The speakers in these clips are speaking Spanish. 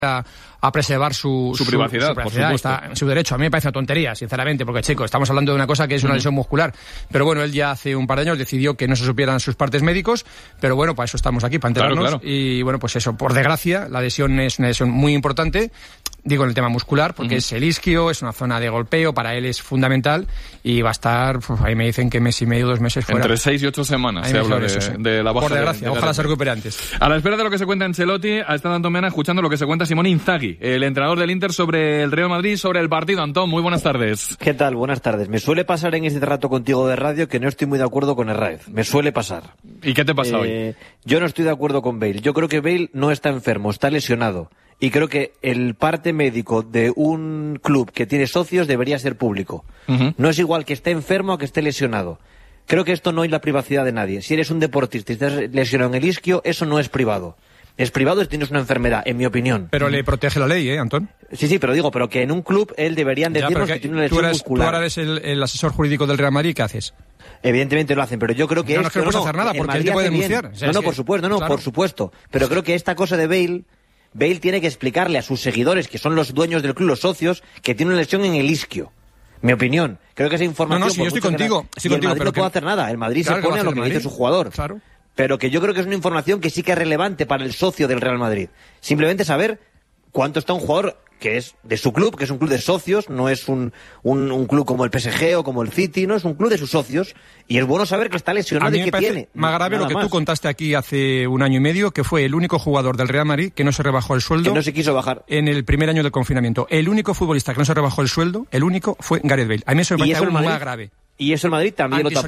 a preservar su privacidad, por supuesto. Está en su derecho. A mí me parece una tontería, sinceramente, porque, chico, estamos hablando de una cosa que es una lesión muscular. Pero bueno, él ya hace un par de años decidió que no se supieran sus partes médicos, pero bueno, para eso estamos aquí, para enterarnos. Claro. Y bueno, pues eso, por desgracia, la lesión es una lesión muy importante, digo en el tema muscular, porque es el isquio, es una zona de golpeo, para él es fundamental, y va a estar, ahí me dicen que mes y medio, 2 meses fuera. Entre 6 y 8 semanas se habla de la baja. Por desgracia, ojalá se recupere antes. A la espera de lo que se cuenta Ancelotti, ha estado Antón Meana escuchando lo que se cuenta Simone Inzaghi, el entrenador del Inter, sobre el Real Madrid, sobre el partido. Antón, muy buenas tardes. ¿Qué tal? Buenas tardes. Me suele pasar en este rato contigo de radio que no estoy muy de acuerdo con Herráez. Me suele pasar. ¿Y qué te pasa hoy? Yo no estoy de acuerdo con Bale. Yo creo que Bale no está enfermo, está lesionado. Y creo que el parte médico de un club que tiene socios debería ser público. No es igual que esté enfermo a que esté lesionado. Creo que esto no es la privacidad de nadie. Si eres un deportista y estás lesionado en el isquio, eso no es privado. Es privado si tienes una enfermedad, en mi opinión. Pero le protege la ley, Antón. Sí, pero digo, pero que en un club él deberían decirnos que tiene una lesión muscular. Tú ahora eres el asesor jurídico del Real Madrid, ¿qué haces? Evidentemente lo hacen, pero yo creo que no puedes hacer nada, porque él te puede denunciar. Por supuesto. Pero creo que esta cosa de Bale tiene que explicarle a sus seguidores, que son los dueños del club, los socios, que tiene una lesión en el isquio. Mi opinión. Creo que esa información... No, yo estoy contigo. El Madrid no puede hacer nada. El Madrid se pone a lo que dice su jugador. Claro. Pero que yo creo que es una información que sí que es relevante para el socio del Real Madrid. Simplemente saber cuánto está un jugador que es de su club, que es un club de socios, no es un club como el PSG o como el City, no, es un club de sus socios, y es bueno saber que está lesionado y que tiene. Más grave lo que tú contaste aquí hace 1 año y medio, que fue el único jugador del Real Madrid que no se rebajó el sueldo. Que no se quiso bajar. En el primer año del confinamiento. El único futbolista que no se rebajó el sueldo, el único, fue Gareth Bale. A mí eso me parece aún más grave. Y eso el Madrid también lo tapó.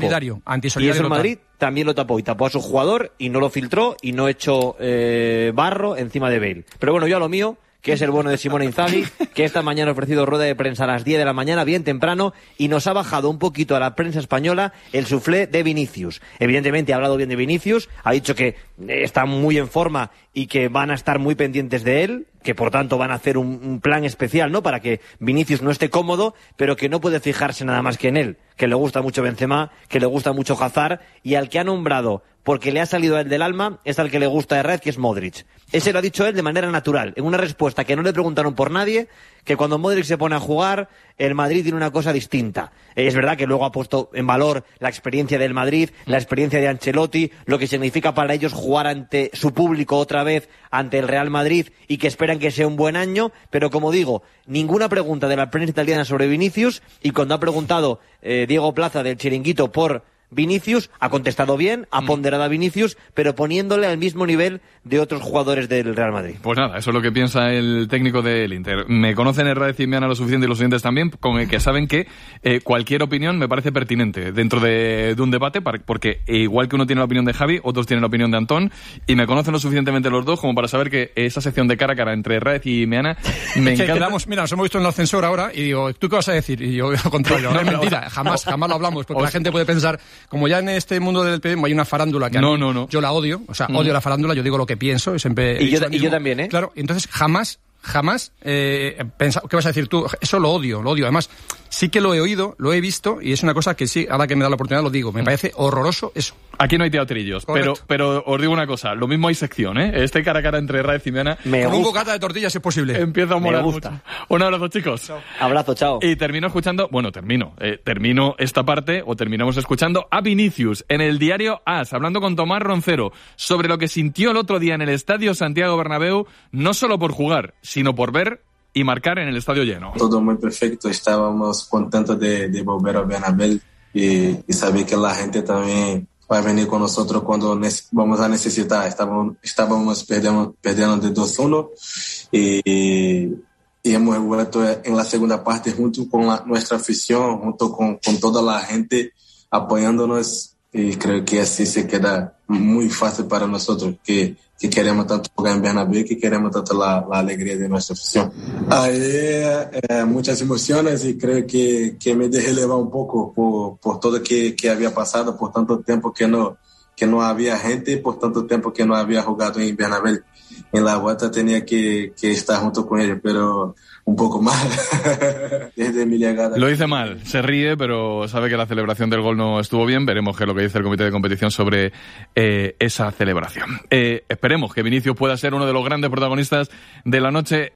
Y eso el Madrid también lo tapó. Y tapó a su jugador y no lo filtró y no echó barro encima de Bale. Pero bueno, yo a lo mío, que es el bueno de Simone Inzaghi, que esta mañana ha ofrecido rueda de prensa a las 10 de la mañana, bien temprano, y nos ha bajado un poquito a la prensa española el suflé de Vinicius. Evidentemente ha hablado bien de Vinicius, ha dicho que está muy en forma y que van a estar muy pendientes de él, que por tanto van a hacer un plan especial, ¿no?, para que Vinicius no esté cómodo, pero que no puede fijarse nada más que en él, que le gusta mucho Benzema, que le gusta mucho Hazard, y al que ha nombrado porque le ha salido a él del alma es al que le gusta de Red, que es Modric. Ese lo ha dicho él de manera natural, en una respuesta que no le preguntaron por nadie, que cuando Modric se pone a jugar, el Madrid tiene una cosa distinta. Es verdad que luego ha puesto en valor la experiencia del Madrid, la experiencia de Ancelotti, lo que significa para ellos jugar ante su público otra vez, ante el Real Madrid, y que esperan que sea un buen año, pero como digo, ninguna pregunta de la prensa italiana sobre Vinicius, y cuando ha preguntado Diego Plaza del Chiringuito por Vinicius, ha contestado bien, ha ponderado a Vinicius, pero poniéndole al mismo nivel de otros jugadores del Real Madrid. Pues nada, eso es lo que piensa el técnico del Inter. Me conocen Herráez y Meana lo suficiente, y los oyentes también, con el que saben que cualquier opinión me parece pertinente dentro de un debate, porque igual que uno tiene la opinión de Javi, otros tienen la opinión de Antón, y me conocen lo suficientemente los dos como para saber que esa sección de cara a cara entre Herráez y Meana me encanta. Mira, nos hemos visto en el ascensor ahora y digo, ¿tú qué vas a decir? Y yo, al contrario, no es mentira, jamás lo hablamos, porque la gente puede pensar, como ya en este mundo del periodismo hay una farándula que yo la odio, o sea, odio la farándula, yo digo lo que pienso, siempre y yo también, ¿eh? Claro, entonces jamás pensado, ¿qué vas a decir tú? Eso lo odio, además sí que lo he oído, lo he visto, y es una cosa que sí, ahora que me da la oportunidad lo digo, me parece horroroso eso. Aquí no hay teatrillos, pero os digo una cosa, lo mismo hay sección, este cara a cara entre Herráez y Meana. Con un bocata de tortillas si es posible. Empieza a molar mucho. Un abrazo, chicos. Chao. Abrazo, chao. Y termino escuchando, termino esta parte, o terminamos escuchando a Vinicius en el diario AS, hablando con Tomás Roncero sobre lo que sintió el otro día en el Estadio Santiago Bernabéu, no solo por jugar, sino por ver y marcar en el estadio lleno. Todo muy perfecto, estábamos contentos de volver al Bernabéu y saber que la gente también va a venir con nosotros cuando vamos a necesitar. Estábamos perdiendo de 2-1 y hemos vuelto en la segunda parte junto con nuestra afición, junto con toda la gente apoyándonos, y creo que así se queda muy fácil para nosotros que queremos tanto jugar en Bernabéu, que queremos tanto la alegría de nuestra afición. Hay muchas emociones y creo que me dejé llevar un poco por todo que había pasado, por tanto tiempo que no había gente, por tanto tiempo que no había jugado en Bernabéu. en la vuelta tenía que estar junto con ellos, pero un poco mal desde mi llegada. Lo dice mal, se ríe, pero sabe que la celebración del gol no estuvo bien. Veremos qué es lo que dice el comité de competición sobre esa celebración. Esperemos que Vinicius pueda ser uno de los grandes protagonistas de la noche